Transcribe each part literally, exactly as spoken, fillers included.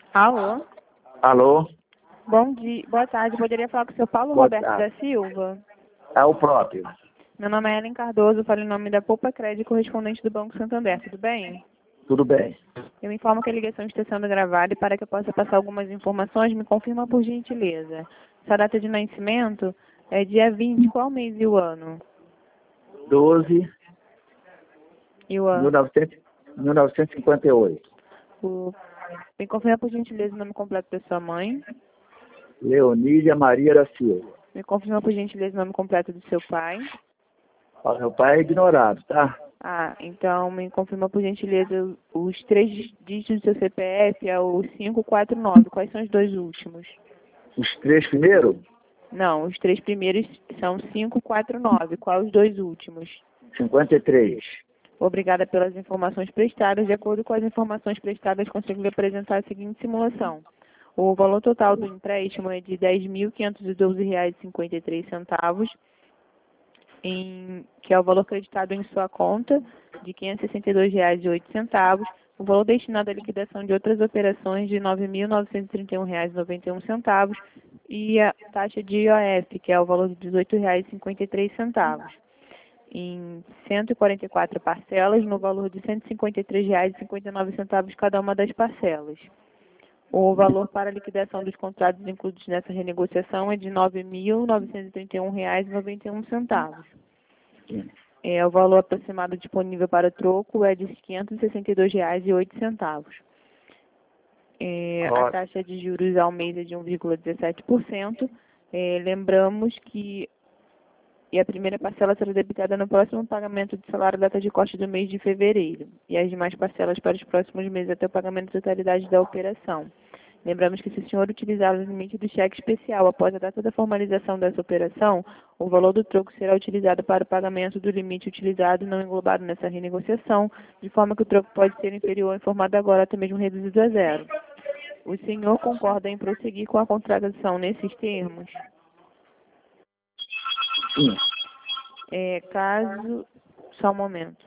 Alô? Alô? Bom dia, boa tarde. Poderia falar com o seu Paulo Boa Roberto tarde. da Silva? É o próprio. Meu nome é Ellen Cardoso, falo em nome da Poupa Crédito, correspondente do Banco Santander. Tudo bem? Tudo bem. Eu informo que a ligação está sendo gravada e para que eu possa passar algumas informações, me confirma por gentileza. Sua data de nascimento é dia vinte, qual mês e o ano? doze, E o ano? mil e novecentos e cinquenta e oito. O... Me confirma por gentileza o nome completo da sua mãe. Leonídia Maria da Silva. Me confirma por gentileza o nome completo do seu pai. Ó, meu pai é ignorado, tá? Ah, então me confirma por gentileza os três dígitos do seu C P F, é o cinco quatro nove. Quais são os dois últimos? Os três primeiros? Não, os três primeiros são cinco quatro nove. Quais os dois últimos? cinquenta e três. Obrigada pelas informações prestadas. De acordo com as informações prestadas, consigo lhe apresentar a seguinte simulação. O valor total do empréstimo é de dez mil quinhentos e doze reais e cinquenta e três centavos, em, que é o valor creditado em sua conta, de quinhentos e sessenta e dois reais e oito centavos, o valor destinado à liquidação de outras operações de nove mil novecentos e trinta e um reais e noventa e um centavos e a taxa de I O F, que é o valor de dezoito reais e cinquenta e três centavos, em cento e quarenta e quatro parcelas, no valor de cento e cinquenta e três reais e cinquenta e nove centavos cada uma das parcelas. O valor para a liquidação dos contratos incluídos nessa renegociação é de nove mil novecentos e trinta e um reais e noventa e um centavos. É, o valor aproximado disponível para troco é de quinhentos e sessenta e dois reais e oito centavos. É, a taxa de juros ao mês é de um vírgula dezessete por cento. É, lembramos que e a primeira parcela será debitada no próximo pagamento de salário data de corte do mês de fevereiro, e as demais parcelas para os próximos meses até o pagamento da totalidade da operação. Lembramos que se o senhor utilizar o limite do cheque especial após a data da formalização dessa operação, o valor do troco será utilizado para o pagamento do limite utilizado não englobado nessa renegociação, de forma que o troco pode ser inferior ao informado agora, até mesmo reduzido a zero. O senhor concorda em prosseguir com a contratação nesses termos? Sim. É, caso... Só um momento.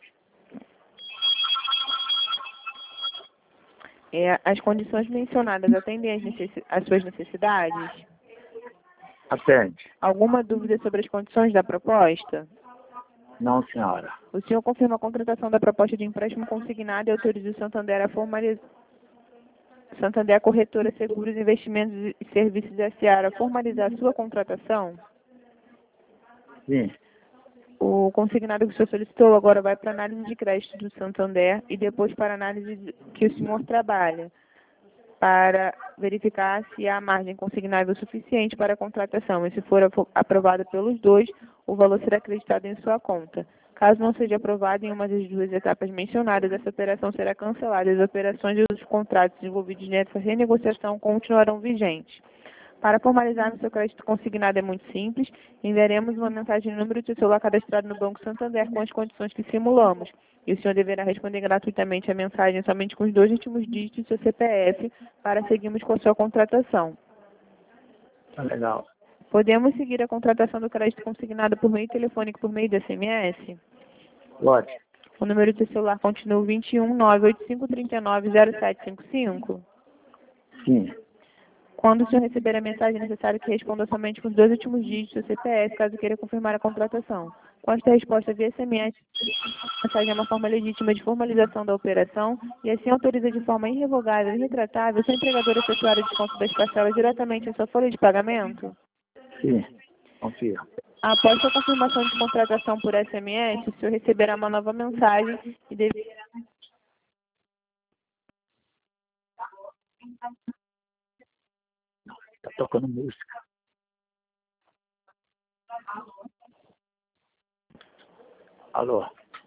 É, as condições mencionadas atendem às, necessi... às suas necessidades? Atende. Alguma dúvida sobre as condições da proposta? Não, senhora. O senhor confirma a contratação da proposta de empréstimo consignado e autoriza o Santander a formalizar... Santander Corretora Seguros, Investimentos e Serviços S A a formalizar a sua contratação? Sim. O consignado que o senhor solicitou agora vai para análise de crédito do Santander e depois para análise que o senhor trabalha, para verificar se há margem consignável suficiente para a contratação. E se for aprovada pelos dois, o valor será acreditado em sua conta. Caso não seja aprovado em uma das duas etapas mencionadas, essa operação será cancelada e as operações e os contratos envolvidos nessa renegociação continuarão vigentes. Para formalizar no seu crédito consignado é muito simples. Enviaremos uma mensagem no número de celular cadastrado no Banco Santander com as condições que simulamos. E o senhor deverá responder gratuitamente a mensagem somente com os dois últimos dígitos do seu C P F para seguirmos com a sua contratação. Tá legal. Podemos seguir a contratação do crédito consignado por meio telefônico por meio do S M S? Pode. O número do celular continua vinte e um, nove oito cinco, três nove, zero sete cinco cinco? Sim. Quando o senhor receber a mensagem, é necessário que responda somente com os dois últimos dígitos do C P F, caso queira confirmar a contratação. Com esta resposta via S M S, a mensagem é uma forma legítima de formalização da operação e assim autoriza de forma irrevogável e retratável o seu empregador a efetuar o desconto das parcelas diretamente em sua folha de pagamento? Sim. Confio. Após a confirmação de contratação por S M S, o senhor receberá uma nova mensagem e deve... Tá tocando música. Alô?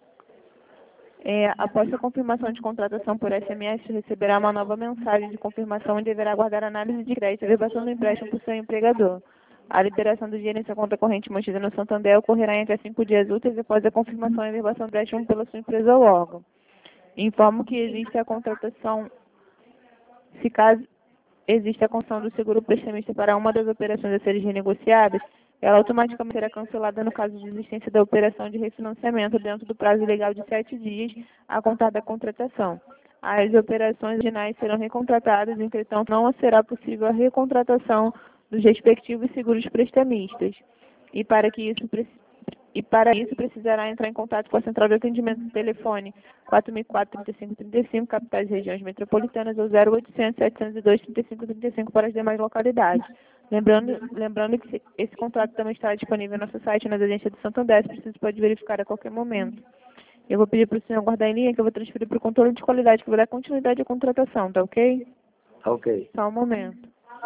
É, após a confirmação de contratação por S M S, receberá uma nova mensagem de confirmação e deverá aguardar análise de crédito e verbação do empréstimo por seu empregador. A liberação do dinheiro em sua conta corrente mantida no Santander ocorrerá entre cinco dias úteis após a confirmação e verbação do empréstimo pela sua empresa ou órgão. Informo que existe a contratação, se caso existe a concessão do seguro prestamista para uma das operações a serem renegociadas, ela automaticamente será cancelada no caso de existência da operação de refinanciamento dentro do prazo legal de sete dias a contar da contratação. As operações originais serão recontratadas, entretanto, não será possível a recontratação dos respectivos seguros prestamistas. E para que isso E para isso precisará entrar em contato com a Central de Atendimento do Telefone quatro mil e quatro, trinta e cinco trinta e cinco, capitais e regiões metropolitanas, ou zero oitocentos, setecentos e dois, trinta e cinco trinta e cinco para as demais localidades. Lembrando, lembrando que esse contrato também está disponível no nosso site, nas agências do Santander, se preciso pode verificar a qualquer momento. Eu vou pedir para o senhor guardar em linha, que eu vou transferir para o controle de qualidade, que vai dar continuidade à contratação, tá ok? Ok. Só um momento.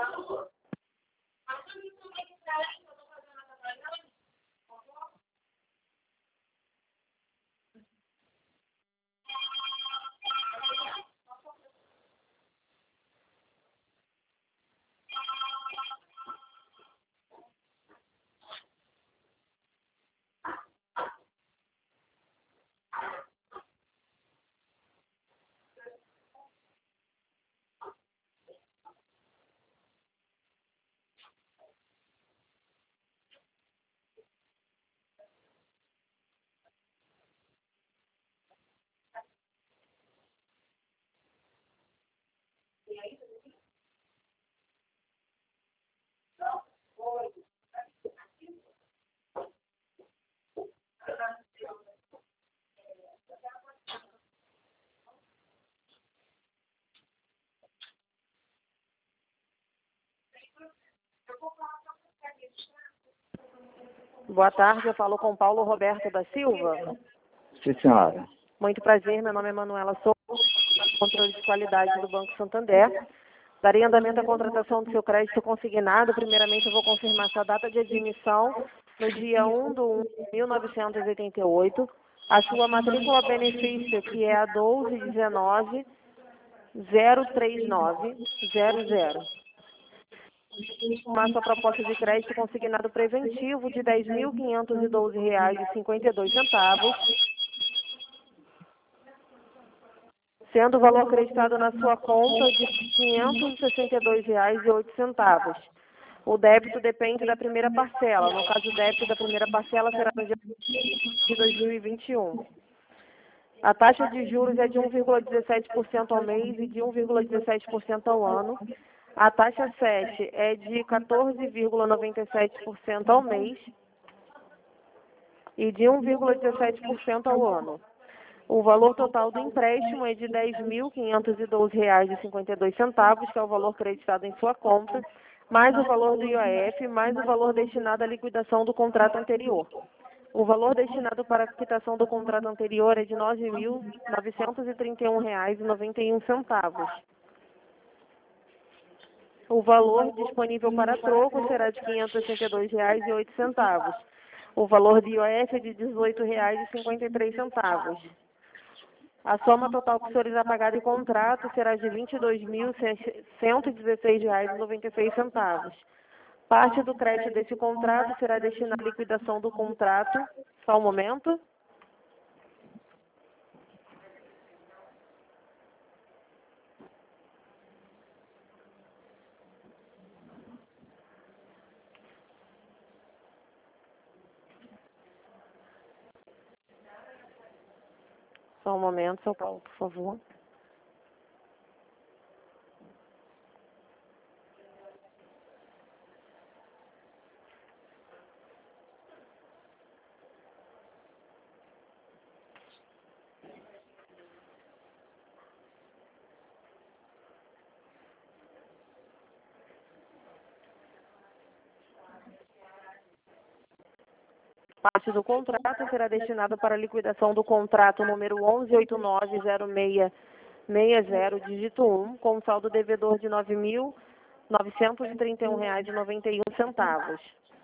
Boa tarde, eu falo com Paulo Roberto da Silva. Sim, senhora. Muito prazer, meu nome é Manuela Souza, controle de qualidade do Banco Santander. Darei andamento à contratação do seu crédito consignado. Primeiramente, eu vou confirmar sua data de admissão no dia um de um de mil novecentos e oitenta e oito. A sua matrícula benefício, que é a doze dezenove zero três nove zero zero. Uma sua proposta de crédito consignado preventivo de dez mil quinhentos e doze reais e cinquenta e dois centavos, sendo o valor acreditado na sua conta de quinhentos e sessenta e dois reais e oito centavos. O débito depende da primeira parcela. No caso, o débito da primeira parcela será no dia de dois mil e vinte e um. A taxa de juros é de um vírgula dezessete por cento ao mês e de um vírgula dezessete por cento ao ano. A taxa sete é de quatorze vírgula noventa e sete por cento ao mês e de um vírgula dezessete por cento ao ano. O valor total do empréstimo é de dez mil quinhentos e doze reais e cinquenta e dois centavos, que é o valor creditado em sua conta, mais o valor do I O F, mais o valor destinado à liquidação do contrato anterior. O valor destinado para a quitação do contrato anterior é de nove mil novecentos e trinta e um reais e noventa e um centavos. O valor disponível para troco será de quinhentos e sessenta e dois reais e oito centavos. O valor de I O F é de dezoito reais e cinquenta e três centavos. A soma total que o senhor irá pagar em contrato será de vinte e dois mil cento e dezesseis reais e noventa e seis centavos. Parte do crédito desse contrato será destinada à liquidação do contrato. Só um momento. Só um momento, seu Paulo, por favor. Parte do contrato será destinada para a liquidação do contrato número onze oito nove zero seis seis zero, dígito um, com saldo devedor de nove mil novecentos e trinta e um reais e noventa e um centavos,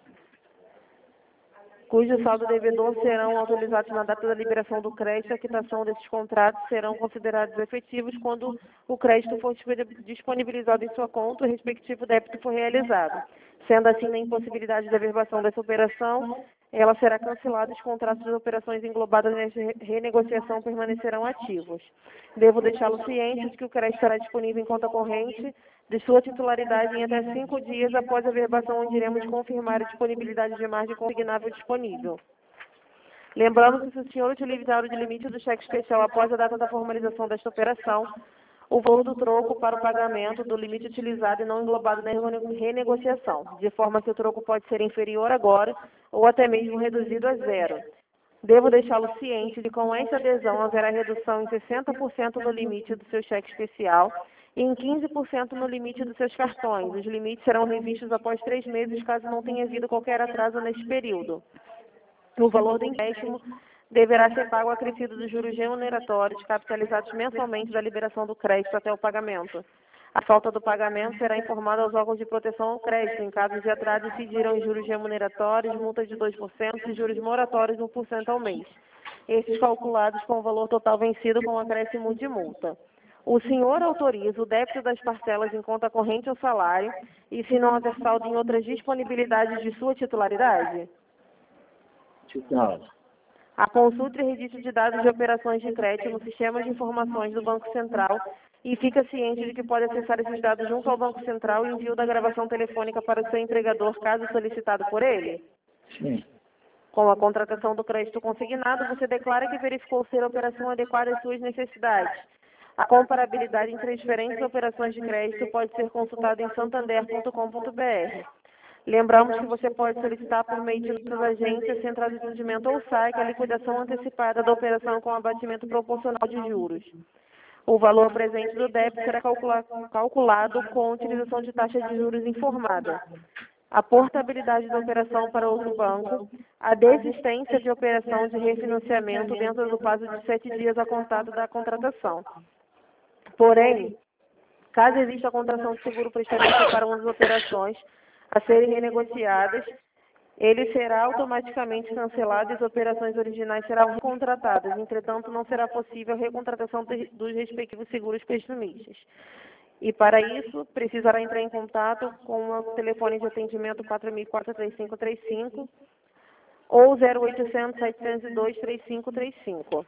cujo saldo devedor serão autorizados na data da liberação do crédito. A quitação desses contratos serão considerados efetivos quando o crédito for disponibilizado em sua conta e o respectivo débito for realizado. Sendo assim, na impossibilidade de averbação dessa operação, ela será cancelada e os contratos das operações englobadas nesta renegociação permanecerão ativos. Devo deixá-lo ciente de que o crédito estará disponível em conta corrente de sua titularidade em até cinco dias após a averbação, onde iremos confirmar a disponibilidade de margem consignável disponível. Lembrando que se o senhor utilizar o limite do cheque especial após a data da formalização desta operação, o valor do troco para o pagamento do limite utilizado e não englobado na renegociação, de forma que o troco pode ser inferior agora ou até mesmo reduzido a zero. Devo deixá-lo ciente de que com esta adesão haverá redução em sessenta por cento no limite do seu cheque especial e em quinze por cento no limite dos seus cartões. Os limites serão revistos após três meses, caso não tenha havido qualquer atraso neste período. O valor do empréstimo deverá ser pago acrescido dos juros remuneratórios capitalizados mensalmente da liberação do crédito até o pagamento. A falta do pagamento será informada aos órgãos de proteção ao crédito. Em caso de atraso, incidirão em juros remuneratórios, multas de dois por cento e juros moratórios de um por cento ao mês. Esses calculados com o valor total vencido com acréscimo de multa. O senhor autoriza o débito das parcelas em conta corrente ou salário e, se não houver saldo em outras disponibilidades de sua titularidade? Sim, senhora. A consulta e registro de dados de operações de crédito no sistema de informações do Banco Central e fica ciente de que pode acessar esses dados junto ao Banco Central e envio da gravação telefônica para o seu empregador, caso solicitado por ele? Sim. Com a contratação do crédito consignado, você declara que verificou ser a operação adequada às suas necessidades. A comparabilidade entre as diferentes operações de crédito pode ser consultada em santander ponto com ponto br. Lembramos que você pode solicitar por meio de nossas agências, central de atendimento ou S A I a liquidação antecipada da operação com abatimento proporcional de juros. O valor presente do débito será calcula calculado com utilização de taxa de juros informada. A portabilidade da operação para outro banco, a desistência de operação de refinanciamento dentro do prazo de sete dias a contar da contratação. Porém, caso exista a contratação de seguro prestador para uma das operações a serem renegociadas, ele será automaticamente cancelado e as operações originais serão recontratadas. Entretanto, não será possível a recontratação dos respectivos seguros presumistas. E para isso, precisará entrar em contato com o telefone de atendimento quatro mil e quatro, três cinco três cinco ou zero oitocentos, setecentos e dois, três cinco três cinco.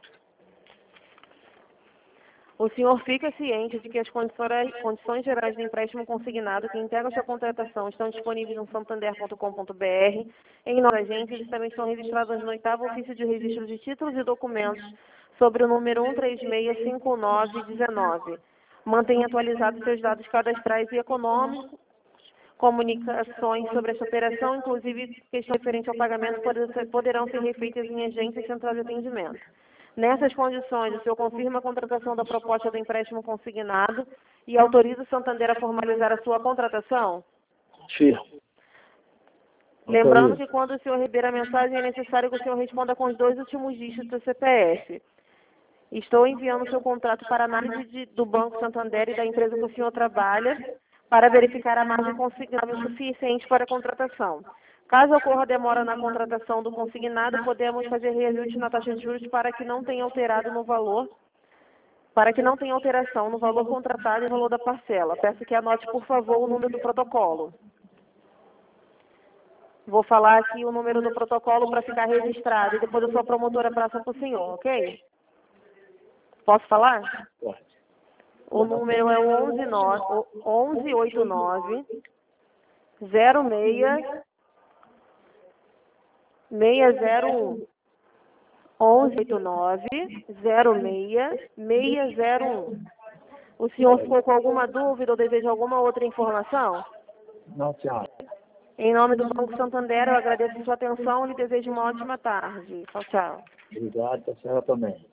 O senhor fica ciente de que as condições gerais do empréstimo consignado que integram esta contratação estão disponíveis no santander ponto com ponto br. Em nossa agência, eles também estão registrados no oitavo ofício de registro de títulos e documentos sobre o número um três seis cinco nove um nove. Mantenha atualizados seus dados cadastrais e econômicos, comunicações sobre esta operação, inclusive questões referentes ao pagamento, poderão ser refeitas em agências centrais de atendimento. Nessas condições, o senhor confirma a contratação da proposta do empréstimo consignado e autoriza o Santander a formalizar a sua contratação? Sim. Lembrando que quando o senhor receber a mensagem, é necessário que o senhor responda com os dois últimos dígitos do C P F. Estou enviando o seu contrato para análise de, do Banco Santander e da empresa que o senhor trabalha para verificar a margem consignável suficiente para a contratação. Caso ocorra demora na contratação do consignado, podemos fazer reajuste na taxa de juros para que não tenha alterado no valor, para que não tenha alteração no valor contratado e no valor da parcela. Peço que anote, por favor, o número do protocolo. Vou falar aqui o número do protocolo para ficar registrado e depois a sua promotora passa para o senhor, ok? Posso falar? Pode. O número é o onze oitenta e nove, zero seis seis zero um. onze oitenta e nove, zero seis seis zero um. O senhor ficou com alguma dúvida ou deseja alguma outra informação? Não, senhora. Em nome do Banco Santander, eu agradeço a sua atenção e lhe desejo uma ótima tarde. Tchau, tchau. Obrigado, a senhora também.